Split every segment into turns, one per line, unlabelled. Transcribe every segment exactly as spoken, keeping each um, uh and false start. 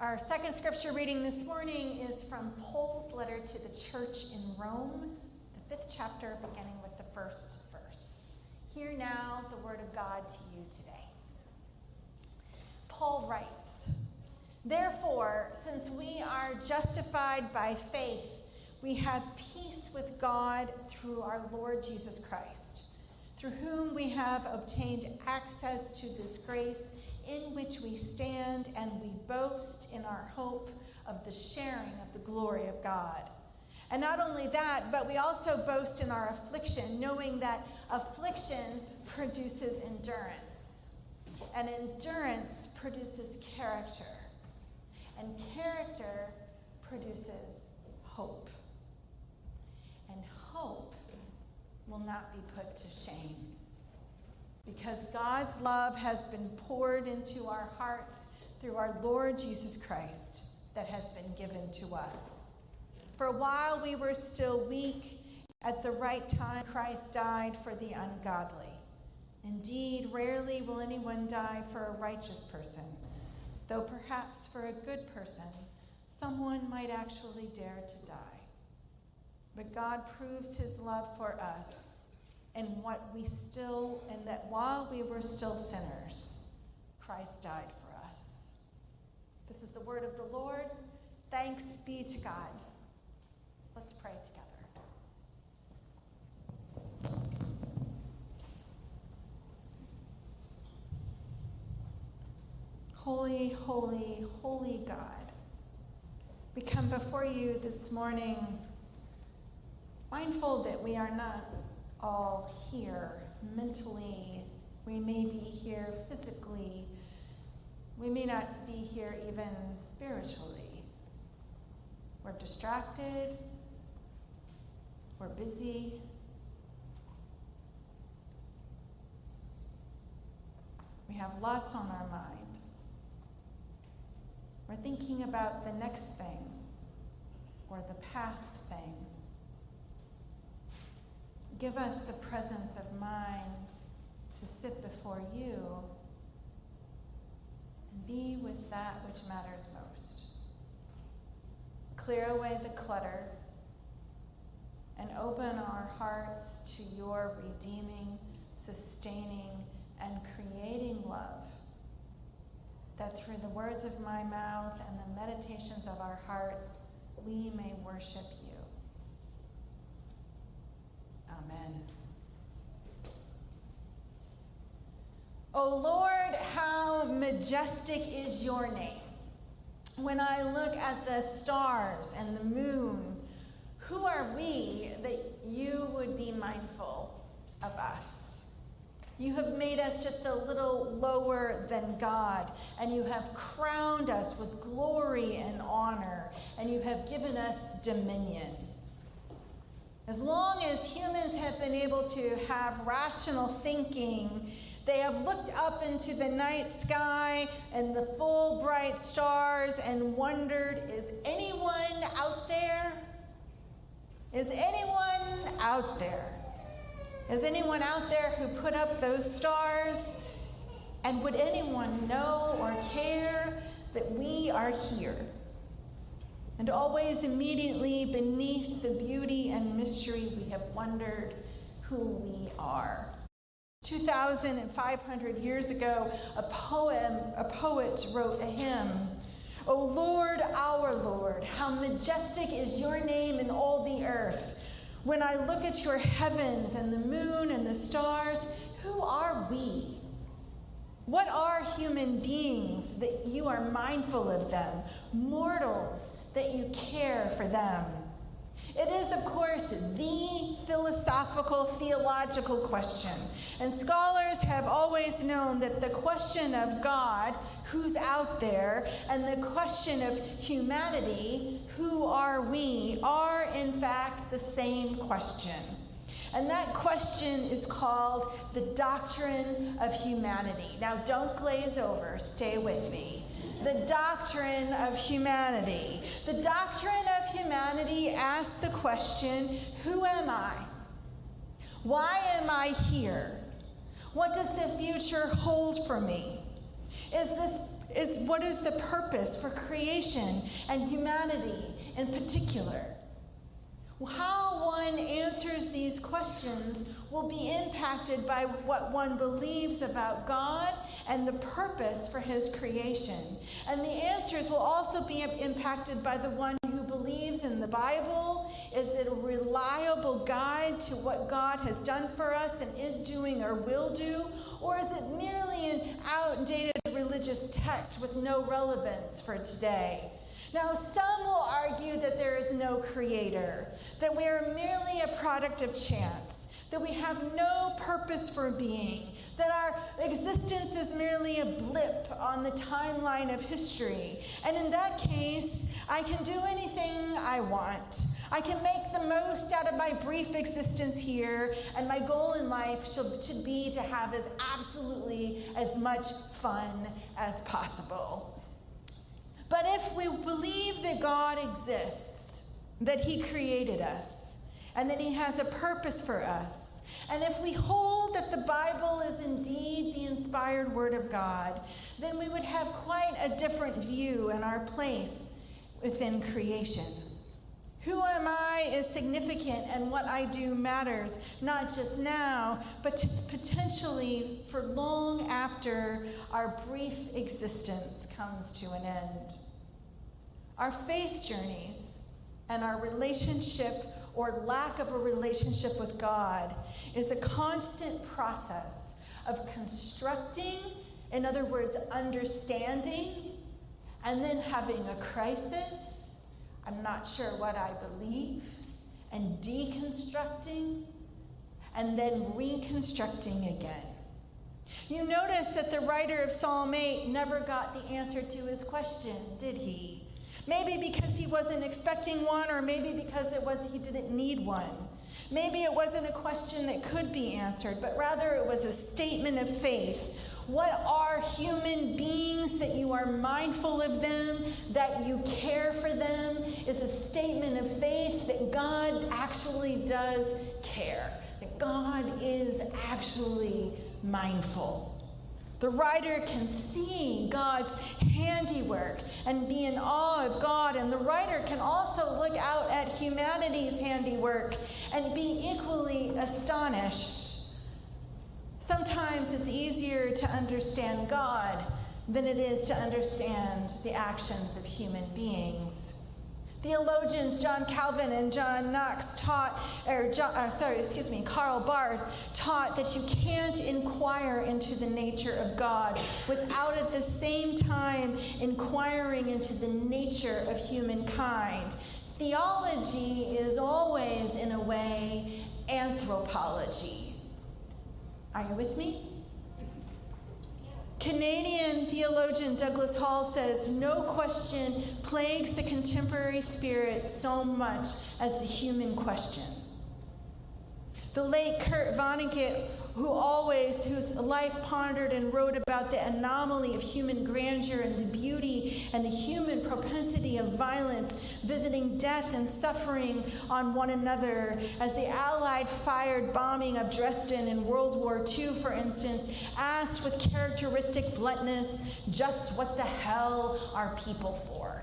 Our second scripture reading this morning is from Paul's letter to the church in Rome, the fifth chapter, beginning with the first verse. Hear now the word of God to you today. Paul writes, "Therefore, since we are justified by faith, we have peace with God through our Lord Jesus Christ, through whom we have obtained access to this grace in which we stand, and we boast in our hope of the sharing of the glory of God. And not only that, but we also boast in our affliction, knowing that affliction produces endurance, and endurance produces character, and character produces hope. And hope will not be put to shame, because God's love has been poured into our hearts through our Lord Jesus Christ that has been given to us. For while we were still weak, at the right time Christ died for the ungodly. Indeed, rarely will anyone die for a righteous person, though perhaps for a good person someone might actually dare to die. But God proves his love for us, and what we still, and that while we were still sinners, Christ died for us." This is the word of the Lord. Thanks be to God. Let's pray together. Holy, holy, holy God, we come before you this morning mindful that we are not all here mentally. We may be here physically. We may not be here even spiritually. We're distracted. We're busy. We have lots on our mind. We're thinking about the next thing or the past thing. Give us the presence of mind to sit before you and be with that which matters most. Clear away the clutter and open our hearts to your redeeming, sustaining, and creating love, that through the words of my mouth and the meditations of our hearts, we may worship you. Amen. O Lord, how majestic is your name. When I look at the stars and the moon, who are we that you would be mindful of us? You have made us just a little lower than God, and you have crowned us with glory and honor, and you have given us dominion. As long as humans have been able to have rational thinking, they have looked up into the night sky and the full bright stars and wondered, is anyone out there? Is anyone out there? Is anyone out there who put up those stars? And would anyone know or care that we are here? And always immediately beneath the beauty and mystery, we have wondered who we are. two thousand five hundred years ago, a poem, a poet wrote a hymn. O Lord, our Lord, how majestic is your name in all the earth. When I look at your heavens and the moon and the stars, who are we? What are human beings that you are mindful of them? Mortals, that you care for them. It is, of course, the philosophical, theological question. And scholars have always known that the question of God, who's out there, and the question of humanity, who are we, are in fact the same question. And that question is called the doctrine of humanity. Now, don't glaze over. Stay with me. The doctrine of humanity. The doctrine of humanity asks the question, who am I? Why am I here? What does the future hold for me? Is this is what is the purpose for creation and humanity in particular? How one answers these questions will be impacted by what one believes about God and the purpose for his creation. And the answers will also be impacted by the one who believes in the Bible. Is it a reliable guide to what God has done for us and is doing or will do? Or is it merely an outdated religious text with no relevance for today? Now, some will argue that there is no creator, that we are merely a product of chance, that we have no purpose for being, that our existence is merely a blip on the timeline of history. And in that case, I can do anything I want. I can make the most out of my brief existence here, and my goal in life should, should be to have as absolutely as much fun as possible. But if we believe that God exists, that he created us, and that he has a purpose for us, and if we hold that the Bible is indeed the inspired word of God, then we would have quite a different view in our place within creation. Who am I is significant, and what I do matters, not just now, but t- potentially for long after our brief existence comes to an end. Our faith journeys and our relationship or lack of a relationship with God is a constant process of constructing, in other words, understanding, and then having a crisis. I'm not sure what I believe, and deconstructing, and then reconstructing again. You notice that the writer of Psalm eight never got the answer to his question, did he? Maybe because he wasn't expecting one, or maybe because it was he didn't need one. Maybe it wasn't a question that could be answered, but rather it was a statement of faith. What are human beings that you are mindful of them, that you care for them, is a statement of faith that God actually does care, that God is actually mindful. The writer can see God's handiwork and be in awe of God, and the writer can also look out at humanity's handiwork and be equally astonished. Sometimes it's easier to understand God than it is to understand the actions of human beings. Theologians John Calvin and John Knox taught, or John, uh, sorry, excuse me, Karl Barth taught that you can't inquire into the nature of God without at the same time inquiring into the nature of humankind. Theology is always, in a way, anthropology. Are you with me? Canadian theologian Douglas Hall says, no question plagues the contemporary spirit so much as the human question. The late Kurt Vonnegut, who always, whose life pondered and wrote about the anomaly of human grandeur and the beauty and the human propensity of violence, visiting death and suffering on one another, as the Allied fired bombing of Dresden in World War Two, for instance, asked with characteristic bluntness, just what the hell are people for?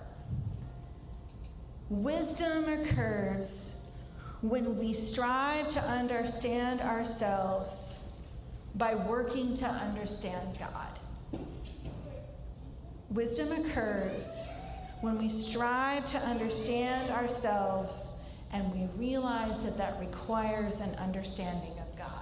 Wisdom occurs when we strive to understand ourselves by working to understand God. Wisdom occurs when we strive to understand ourselves and we realize that that requires an understanding of God.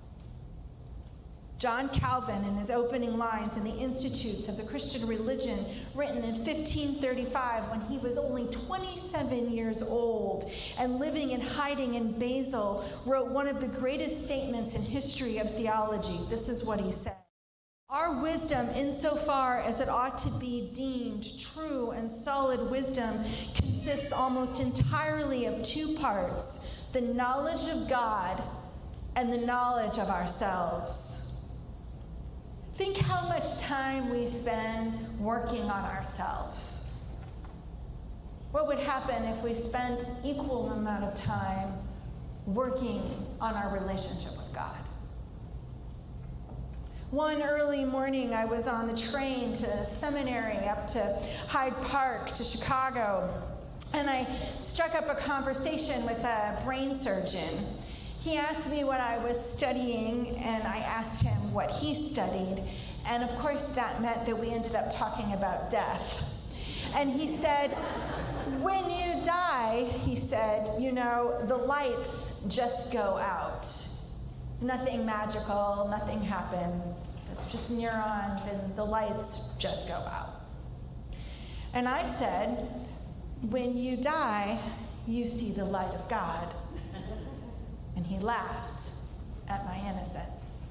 John Calvin, in his opening lines in the Institutes of the Christian Religion, written in fifteen thirty-five when he was only twenty-seven years old and living in hiding in Basel, wrote one of the greatest statements in history of theology. This is what he said. Our wisdom, insofar as it ought to be deemed true and solid wisdom, consists almost entirely of two parts: the knowledge of God and the knowledge of ourselves. Think how much time we spend working on ourselves. What would happen if we spent equal amount of time working on our relationship with God? One early morning, I was on the train to seminary up to Hyde Park to Chicago, and I struck up a conversation with a brain surgeon. He asked me what I was studying, and I asked him what he studied, and of course that meant that we ended up talking about death. And he said, when you die, he said, you know, the lights just go out. Nothing magical, nothing happens. It's just neurons and the lights just go out. And I said, when you die, you see the light of God. And he laughed at my innocence.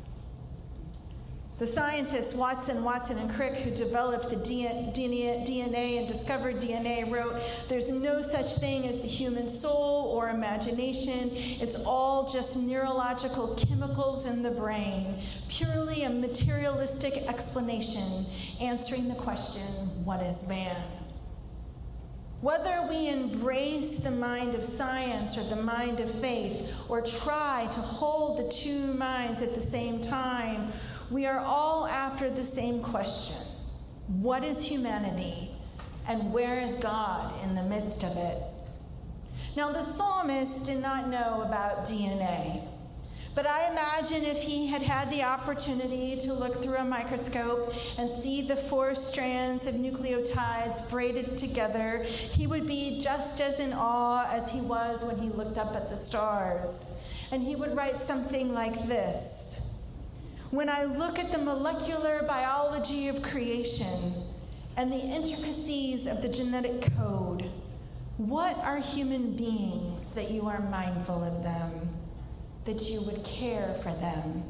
The scientists Watson, Watson, and Crick, who developed the D N A and discovered D N A, wrote, there's no such thing as the human soul or imagination. It's all just neurological chemicals in the brain, purely a materialistic explanation answering the question, what is man? Whether we embrace the mind of science or the mind of faith, or try to hold the two minds at the same time, we are all after the same question. What is humanity, and where is God in the midst of it? Now, the psalmist did not know about D N A, but I imagine if he had had the opportunity to look through a microscope and see the four strands of nucleotides braided together, he would be just as in awe as he was when he looked up at the stars. And he would write something like this: when I look at the molecular biology of creation and the intricacies of the genetic code, what are human beings that you are mindful of them, that you would care for them?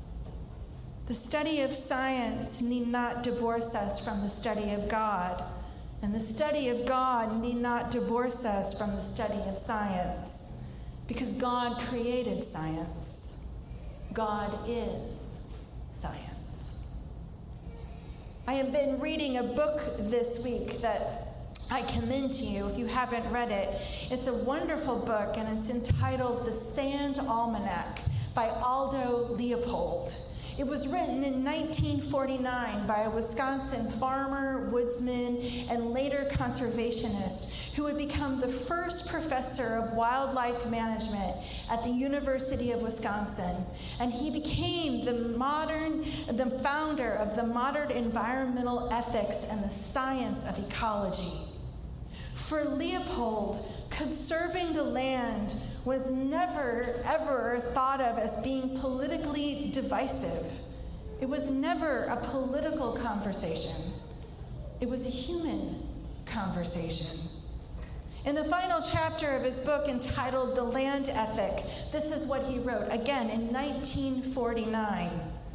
The study of science need not divorce us from the study of God, and the study of God need not divorce us from the study of science, because God created science. God is science. I have been reading a book this week that I commend to you if you haven't read it. It's a wonderful book, and it's entitled The Sand Almanac by Aldo Leopold. It was written in nineteen forty-nine by a Wisconsin farmer, woodsman, and later conservationist who would become the first professor of wildlife management at the University of Wisconsin. And he became the modern, the founder of the modern environmental ethics and the science of ecology. For Leopold, conserving the land was never, ever thought of as being politically divisive. It was never a political conversation. It was a human conversation. In the final chapter of his book entitled The Land Ethic, this is what he wrote, again in nineteen forty-nine.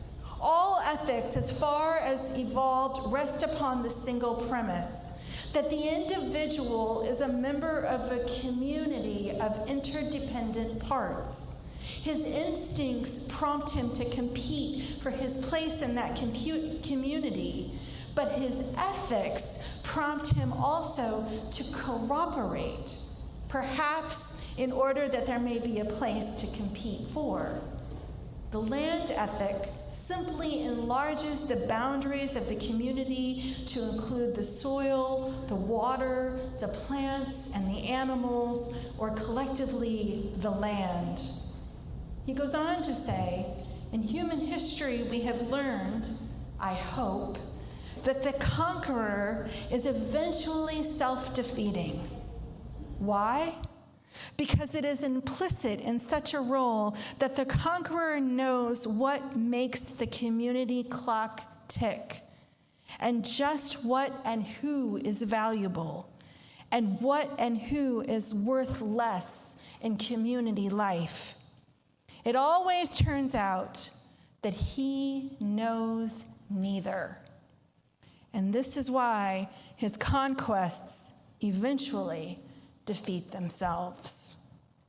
All ethics, as far as evolved, rest upon the single premise that the individual is a member of a community of interdependent parts. His instincts prompt him to compete for his place in that compu- community, but his ethics prompt him also to cooperate, perhaps in order that there may be a place to compete for. The land ethic simply enlarges the boundaries of the community to include the soil, the water, the plants, and the animals, or collectively, the land. He goes on to say, in human history we have learned, I hope, that the conqueror is eventually self-defeating. Why? Because it is implicit in such a role that the conqueror knows what makes the community clock tick, and just what and who is valuable, and what and who is worth less in community life. It always turns out that he knows neither. And this is why his conquests eventually defeat themselves.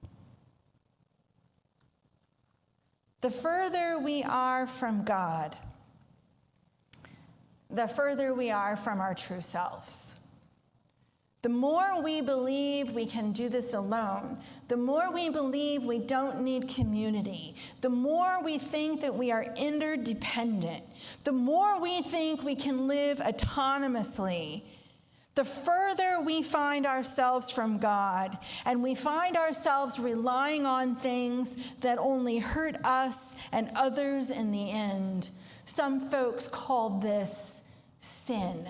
The further we are from God, the further we are from our true selves. The more we believe we can do this alone, the more we believe we don't need community, the more we think that we are interdependent, the more we think we can live autonomously, the further we find ourselves from God, and we find ourselves relying on things that only hurt us and others in the end. Some folks call this sin.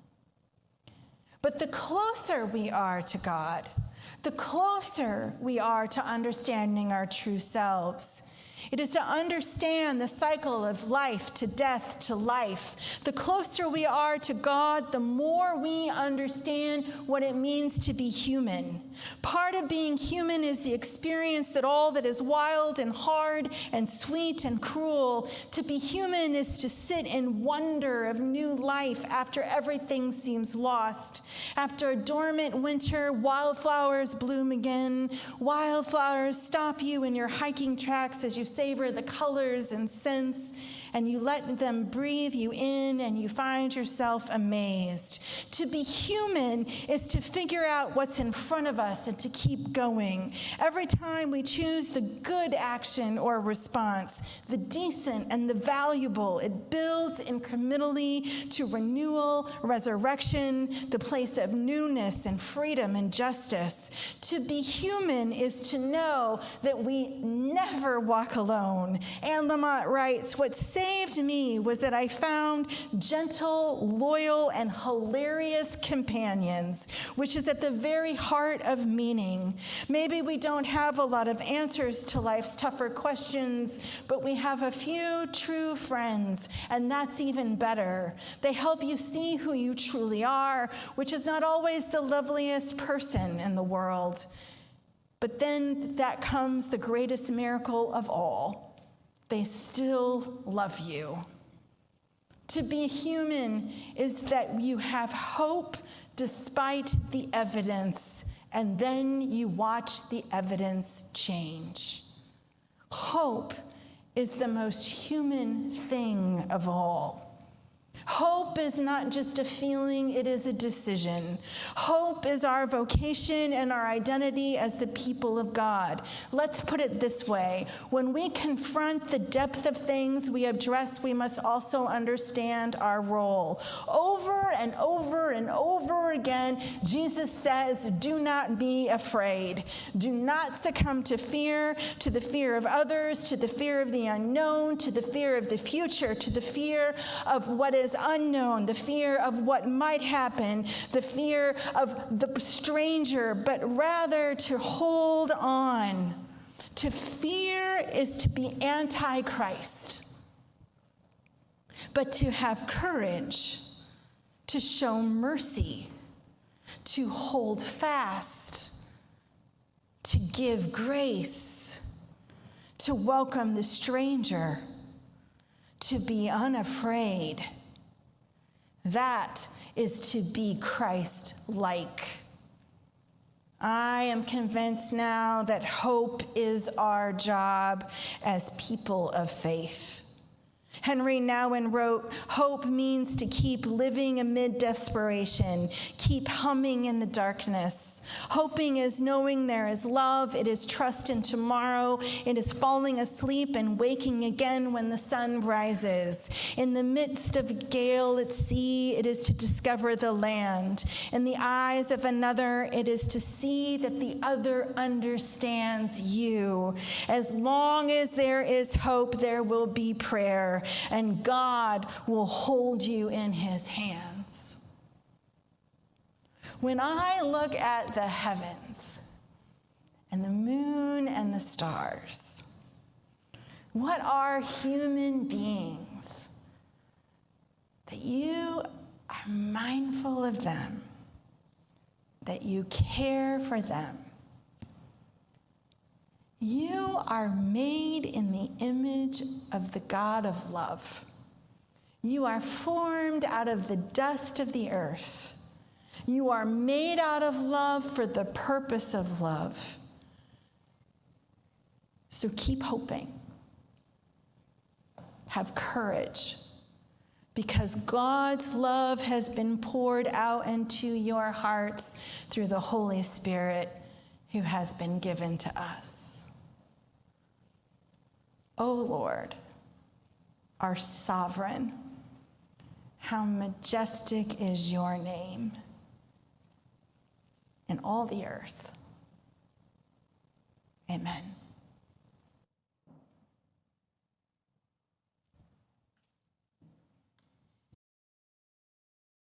But the closer we are to God, the closer we are to understanding our true selves. It is to understand the cycle of life to death to life. The closer we are to God, the more we understand what it means to be human. Part of being human is the experience that all that is wild and hard and sweet and cruel. To be human is to sit in wonder of new life after everything seems lost. After a dormant winter, wildflowers bloom again. Wildflowers stop you in your hiking tracks as you savor the colors and scents, and you let them breathe you in, and you find yourself amazed. To be human is to figure out what's in front of us and to keep going. Every time we choose the good action or response, the decent and the valuable, it builds incrementally to renewal, resurrection, the place of newness and freedom and justice. To be human is to know that we never walk alone. Anne Lamott writes, "What saved me was that I found gentle, loyal, and hilarious companions, which is at the very heart of meaning. Maybe we don't have a lot of answers to life's tougher questions, but we have a few true friends, and that's even better. They help you see who you truly are, which is not always the loveliest person in the world. But then that comes the greatest miracle of all. They still love you." To be human is that you have hope despite the evidence, and then you watch the evidence change. Hope is the most human thing of all. Hope is not just a feeling, it is a decision. Hope is our vocation and our identity as the people of God. Let's put it this way. When we confront the depth of things we address, we must also understand our role. Over and over and over again, Jesus says, do not be afraid. Do not succumb to fear, to the fear of others, to the fear of the unknown, to the fear of the future, to the fear of what is unknown, the fear of what might happen, the fear of the stranger, but rather to hold on. To fear is to be anti-Christ, but to have courage, to show mercy, to hold fast, to give grace, to welcome the stranger, to be unafraid. That is to be Christ-like. I am convinced now that hope is our job as people of faith. Henry Nouwen wrote, "Hope means to keep living amid desperation, keep humming in the darkness. Hoping is knowing there is love, it is trust in tomorrow, it is falling asleep and waking again when the sun rises. In the midst of a gale at sea, it is to discover the land. In the eyes of another, it is to see that the other understands you. As long as there is hope, there will be prayer, and God will hold you in his hands." When I look at the heavens and the moon and the stars, what are human beings that you are mindful of them, that you care for them? You are made in the image of the God of love. You are formed out of the dust of the earth. You are made out of love for the purpose of love. So keep hoping. Have courage. because God's love has been poured out into your hearts through the Holy Spirit who has been given to us. O Lord, our sovereign, how majestic is your name in all the earth. Amen.